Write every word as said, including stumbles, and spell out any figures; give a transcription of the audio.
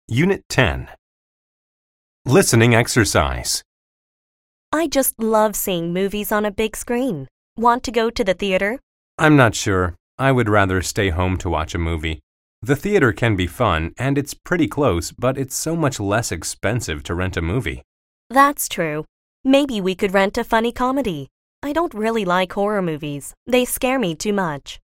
Unit ten. Listening exercise. I just love seeing movies on a big screen. Want to go to the theater? I'm not sure. I would rather stay home to watch a movie. The theater can be fun, and it's pretty close, but it's so much less expensive to rent a movie. That's true. Maybe we could rent a funny comedy. I don't really like horror movies. They scare me too much.